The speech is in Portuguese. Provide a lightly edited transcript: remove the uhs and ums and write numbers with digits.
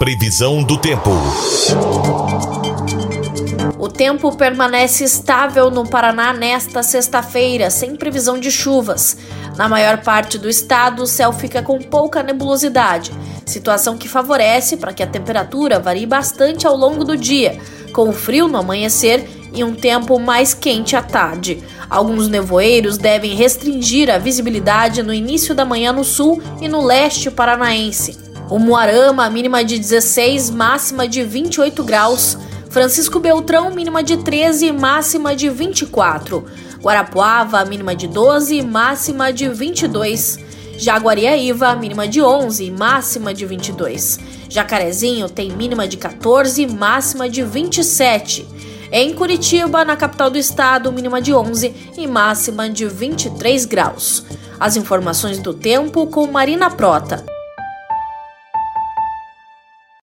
Previsão do tempo. O tempo permanece estável no Paraná nesta sexta-feira, sem previsão de chuvas. Na maior parte do estado, o céu fica com pouca nebulosidade, situação que favorece para que a temperatura varie bastante ao longo do dia, com o frio no amanhecer e um tempo mais quente à tarde. Alguns nevoeiros devem restringir a visibilidade no início da manhã no sul e no leste paranaense. Umuarama, mínima de 16, máxima de 28 graus. Francisco Beltrão, mínima de 13, máxima de 24. Guarapuava, mínima de 12, máxima de 22. Jaguariaíva, mínima de 11, máxima de 22. Jacarezinho tem mínima de 14, máxima de 27. Em Curitiba, na capital do estado, mínima de 11 e máxima de 23 graus. As informações do tempo com Marina Prota.